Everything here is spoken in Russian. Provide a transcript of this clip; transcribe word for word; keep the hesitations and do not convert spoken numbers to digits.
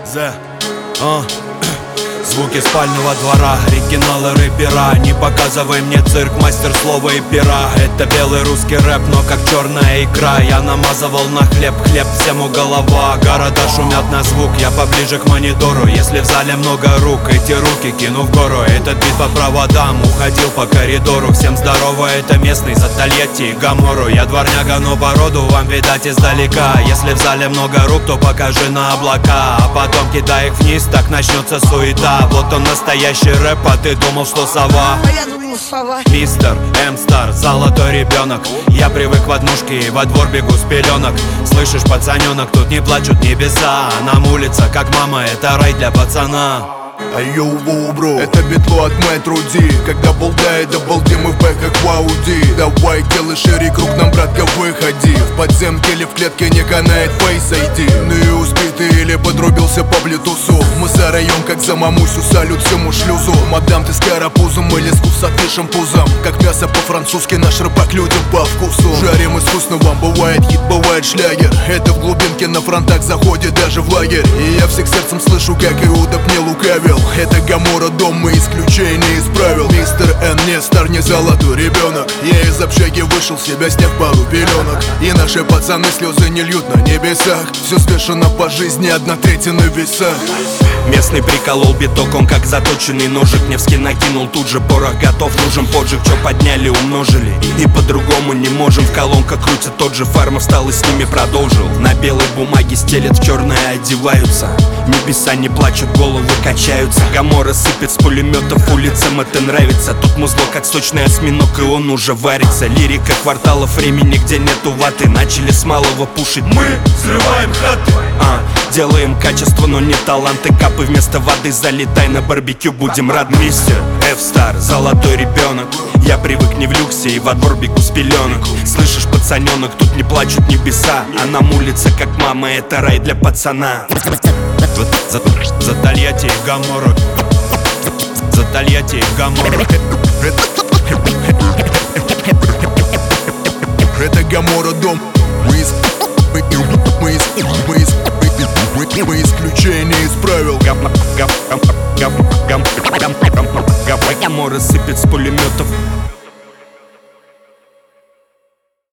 The, uh. Звуки спального двора, оригиналы рэпера. Не показывай мне цирк, мастер слова и пера. Это белый русский рэп, но как черная икра. Я намазывал на хлеб, хлеб всем у голова. Города шумят на звук, я поближе к монитору. Если в зале много рук, эти руки кину в гору. Этот бит по проводам уходил по коридору. Всем здорово, это местный за Тольятти и Гамору. Я дворняга, но породу вам видать издалека. Если в зале много рук, то покажи на облака. А потом кидай их вниз, так начнется суета. Вот он настоящий рэп, а ты думал, что сова. А я думал, сова. Мистер М-Стар, золотой ребенок. Я привык в однушке и во двор бегу с пеленок. Слышишь, пацаненок, тут не плачут небеса. А нам улица, как мама, это рай для пацана. Айоу, бро, это битло от Metro D. Когда болдает, да балди мы в бэках в Ауди. Давай, делай шире круг, нам, братка, выходи. В подземке или в клетке не канает Face ай ди. Ну и успитый или подрубился по блютусу. Мы зараем, как за мамусю, салют всему шлюзу. Мадам, ты с карапузом или с кусатышим пузом. Как мясо по-французски, наш рыбак людям по вкусу. Жарим искусно вам, бывает хит, бывает шлягер. Это в глубинке на фронтах заходит даже в лагерь. И я всех сердцем слышу, как Иуда мне лукавил. Это Гамора, дом, мы исключение из правил. Мистер Н, не стар, не золотой ребенок. Я из общаги вышел, себя сняв пару пеленок. И наши пацаны слезы не льют на небесах. Все смешано по жизни, одна третья на весах. Местный приколол биток, он как заточенный ножик. Невский накинул, тут же порох готов, нужен поджиг. Чё подняли, умножили, и по-другому не можем. В колонках крутит тот же Фарма, встал и с ними продолжил. На белой бумаге стелят, в черное одеваются. Небеса не плачут, головы качаются. Гамора сыпет с пулеметов, улицам это нравится. Тут музло как сочный осьминог, и он уже варится. Лирика кварталов, времени, где нету ваты. Начали с малого пушить, мы взрываем хаты. а, Делаем качество, но не таланты. Капы вместо воды, залетай на барбекю, будем рады. Мистер F-Star, золотой ребенок. Я привык не в люксе и во двор бегу с пеленок. Слышишь, пацаненок, тут не плачут небеса. А нам улица, как мама, это рай для пацана. За, за, за Тольятти и Гамору. За Тольятти и Гамору. Это Гамора, дом. Мы из... Мы из... Мы из... Мы из... Мы исключение из правил. Гамора сыпет с пулеметов.